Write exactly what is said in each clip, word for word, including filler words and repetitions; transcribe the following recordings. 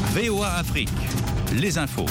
V O A Afrique, les infos.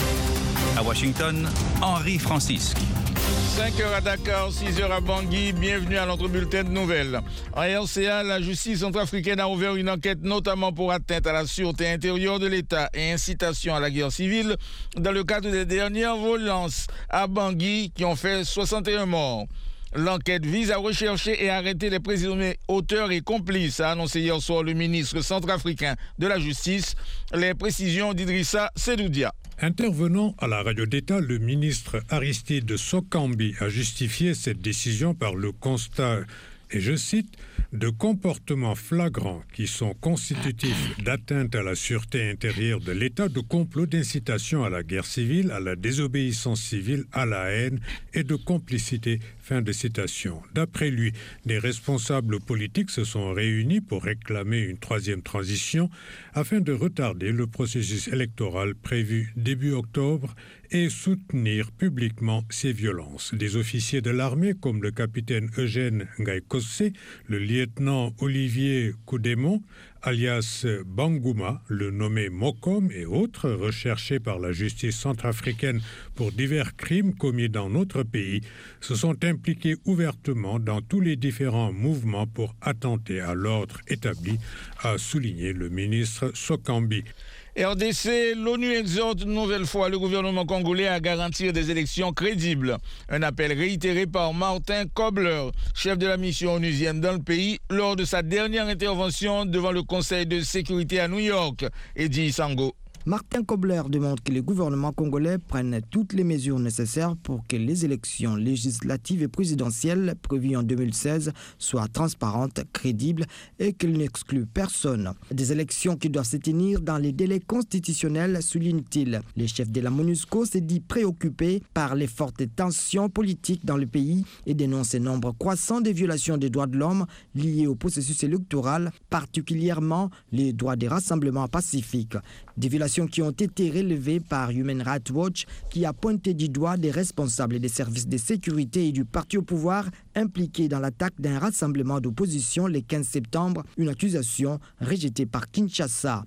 À Washington, Henri Francisque. cinq heures à Dakar, six heures à Bangui, bienvenue à notre bulletin de nouvelles. En R C A, la justice centrafricaine a ouvert une enquête notamment pour atteinte à la sûreté intérieure de l'État et incitation à la guerre civile dans le cadre des dernières violences à Bangui qui ont fait soixante et un morts. L'enquête vise à rechercher et arrêter les présumés auteurs et complices, a annoncé hier soir le ministre centrafricain de la Justice. Les précisions d'Idrissa Sedoudia. Intervenant à la radio d'État, le ministre Aristide Sokambi a justifié cette décision par le constat, et je cite, de comportements flagrants qui sont constitutifs d'atteinte à la sûreté intérieure de l'État, de complot d'incitation à la guerre civile, à la désobéissance civile, à la haine et de complicité. Fin de citation. D'après lui, des responsables politiques se sont réunis pour réclamer une troisième transition afin de retarder le processus électoral prévu début octobre et soutenir publiquement ces violences. Des officiers de l'armée comme le capitaine Eugène Ngaïkose, le lieutenant Olivier Koudémon, alias Bangouma, le nommé Mokom et autres, recherchés par la justice centrafricaine pour divers crimes commis dans notre pays, se sont impliqués ouvertement dans tous les différents mouvements pour attenter à l'ordre établi, a souligné le ministre Sokambi. R D C, l'ONU exhorte une nouvelle fois le gouvernement congolais à garantir des élections crédibles. Un appel réitéré par Martin Kobler, chef de la mission onusienne dans le pays, lors de sa dernière intervention devant le Conseil de sécurité à New York. Eddie Sango. Martin Kobler demande que le gouvernement congolais prenne toutes les mesures nécessaires pour que les élections législatives et présidentielles prévues en deux mille seize soient transparentes, crédibles et qu'elles n'excluent personne. Des élections qui doivent se tenir dans les délais constitutionnels, souligne-t-il. Le chef de la MONUSCO s'est dit préoccupé par les fortes tensions politiques dans le pays et dénonce un nombre croissant de violations des droits de l'homme liées au processus électoral, particulièrement les droits des rassemblements pacifiques. Des violations qui ont été relevées par Human Rights Watch, qui a pointé du doigt des responsables des services de sécurité et du parti au pouvoir impliqués dans l'attaque d'un rassemblement d'opposition le quinze septembre, une accusation rejetée par Kinshasa.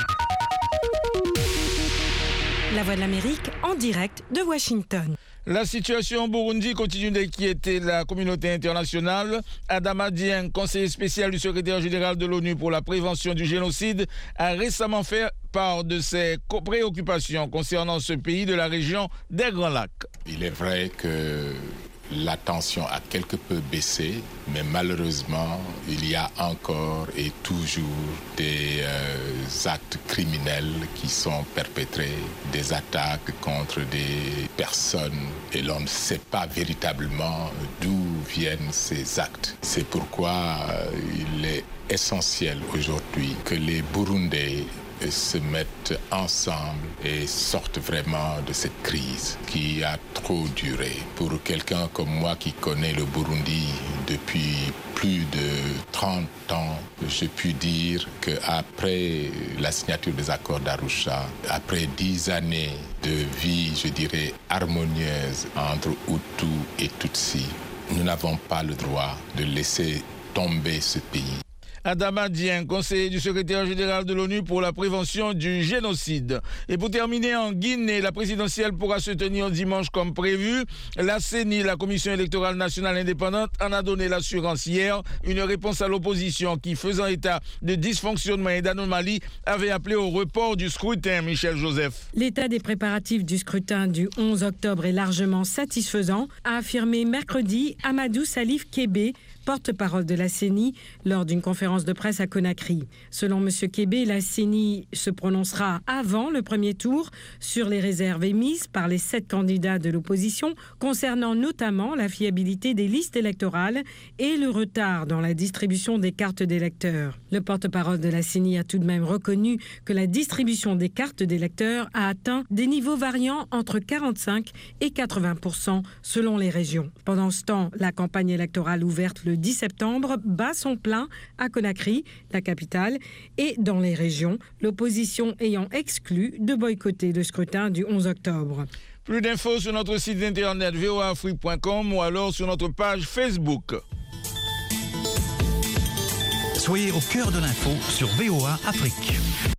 La Voix de l'Amérique en direct de Washington. La situation au Burundi continue d'inquiéter la communauté internationale. Adama Dieng, conseiller spécial du secrétaire général de l'ONU pour la prévention du génocide, a récemment fait part de ses préoccupations concernant ce pays de la région des Grands Lacs. Il est vrai que la tension a quelque peu baissé, mais malheureusement, il y a encore et toujours des euh, actes criminels qui sont perpétrés, des attaques contre des personnes, et l'on ne sait pas véritablement d'où viennent ces actes. C'est pourquoi euh, il est essentiel aujourd'hui que les Burundais se mettent ensemble et sortent vraiment de cette crise qui a trop duré. Pour quelqu'un comme moi qui connaît le Burundi depuis plus de trente ans, je puis dire qu'après la signature des accords d'Arusha, après dix années de vie, je dirais, harmonieuse entre Hutu et Tutsi, nous n'avons pas le droit de laisser tomber ce pays. Adama Dieng, conseiller du secrétaire général de l'ONU pour la prévention du génocide. Et pour terminer, en Guinée, la présidentielle pourra se tenir dimanche comme prévu. La C E N I, la Commission électorale nationale indépendante, en a donné l'assurance hier. Une réponse à l'opposition qui, faisant état de dysfonctionnement et d'anomalies, avait appelé au report du scrutin. Michel Joseph. L'état des préparatifs du scrutin du onze octobre est largement satisfaisant, a affirmé mercredi Amadou Salif Kébé, porte-parole de la C E N I, lors d'une conférence de presse à Conakry. Selon M. Kébé, la C E N I se prononcera avant le premier tour sur les réserves émises par les sept candidats de l'opposition concernant notamment la fiabilité des listes électorales et le retard dans la distribution des cartes d'électeurs. Le porte-parole de la C E N I a tout de même reconnu que la distribution des cartes d'électeurs a atteint des niveaux variant entre quarante-cinq et quatre-vingts pour cent selon les régions. Pendant ce temps, la campagne électorale ouverte le dix septembre bat son plein à Conakry, la capitale, et dans les régions, l'opposition ayant exclu de boycotter le scrutin du onze octobre. Plus d'infos sur notre site internet v o a afrique point com ou alors sur notre page Facebook. Soyez au cœur de l'info sur V O A Afrique.